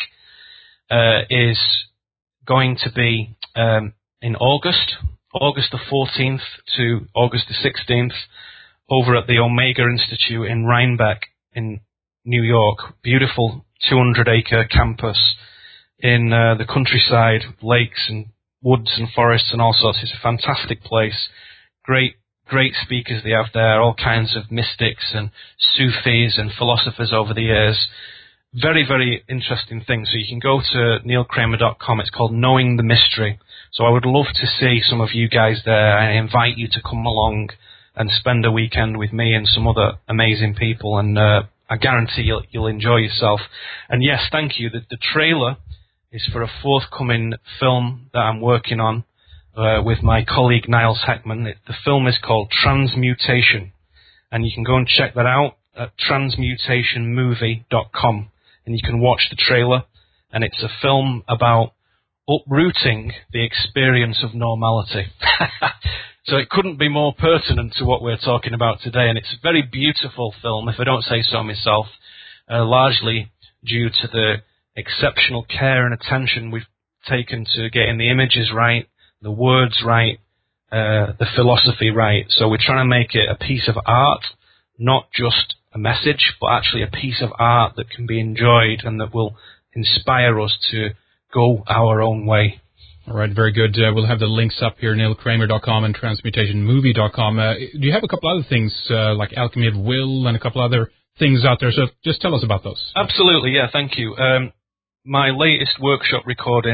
is going to be in August the 14th to August the 16th, over at the Omega Institute in Rhinebeck in New York. Beautiful 200-acre campus in the countryside, lakes and woods and forests and all sorts. It's a fantastic place. Great speakers they have there, all kinds of mystics and Sufis and philosophers over the years. Very, very interesting thing. So you can go to neilkramer.com. It's called Knowing the Mystery. So I would love to see some of you guys there. I invite you to come along and spend a weekend with me and some other amazing people, and I guarantee you'll enjoy yourself. And yes, thank you. The trailer is for a forthcoming film that I'm working on with my colleague Niles Heckman. The film is called Transmutation, and you can go and check that out at transmutationmovie.com, and you can watch the trailer, and it's a film about uprooting the experience of normality. So it couldn't be more pertinent to what we're talking about today, and it's a very beautiful film, if I don't say so myself, largely due to the exceptional care and attention we've taken to getting the images right, the words right, the philosophy right. So we're trying to make it a piece of art, not just a message, but actually a piece of art that can be enjoyed and that will inspire us to go our own way. All right, very good. We'll have the links up here, neilkramer.com and transmutationmovie.com. Do you have a couple other things like Alchemy of Will and a couple other things out there? So just tell us about those. Absolutely, yeah, thank you. My latest workshop recording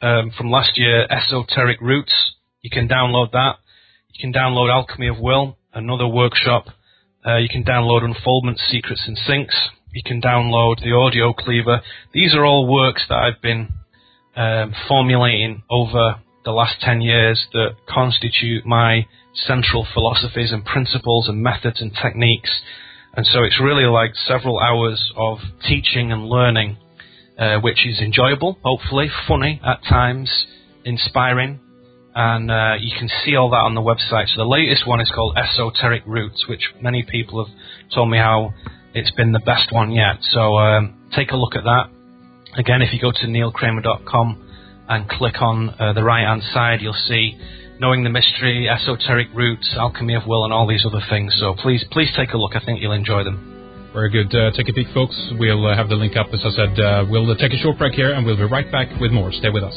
from last year, Esoteric Roots. You can download that. You can download Alchemy of Will, another workshop. You can download Unfoldment Secrets and Syncs. You can download the Audio Cleaver. These are all works that I've been formulating over the last 10 years that constitute my central philosophies and principles and methods and techniques. And so it's really like several hours of teaching and learning, which is enjoyable, hopefully, funny at times, inspiring. And you can see all that on the website. So the latest one is called Esoteric Roots, which many people have told me how it's been the best one yet. So take a look at that. Again, if you go to neilkramer.com and click on the right-hand side, you'll see Knowing the Mystery, Esoteric Roots, Alchemy of Will, and all these other things. So please take a look. I think you'll enjoy them. Very good. Take a peek, folks. We'll have the link up, as I said. We'll take a short break here, and we'll be right back with more. Stay with us.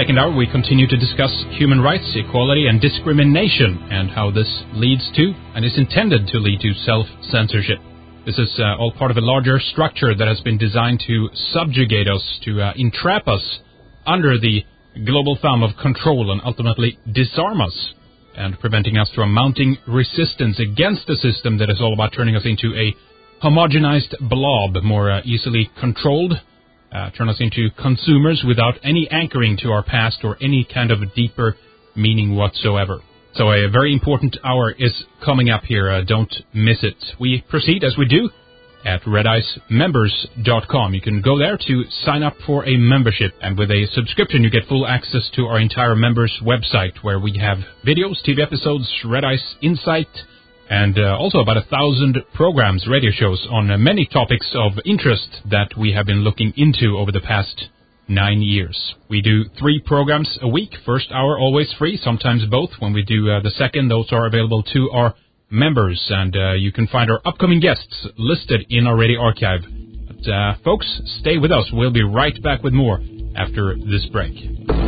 second hour, we continue to discuss human rights, equality, and discrimination, and how this leads to, and is intended to lead to, self-censorship. This is all part of a larger structure that has been designed to subjugate us, to entrap us under the global thumb of control and ultimately disarm us, and preventing us from mounting resistance against a system that is all about turning us into a homogenized blob, more easily controlled, turn us into consumers without any anchoring to our past or any kind of deeper meaning whatsoever. So a very important hour is coming up here. Don't miss it. We proceed as we do at redicemembers.com. You can go there to sign up for a membership, and with a subscription you get full access to our entire members website, where we have videos, TV episodes, Red Ice Insight, and also about 1,000 programs, radio shows on many topics of interest that we have been looking into over the past 9 years. We do 3 programs a week. First hour always free, sometimes both. When we do the second, those are available to our members, and you can find our upcoming guests listed in our radio archive. But folks, stay with us. We'll be right back with more after this break.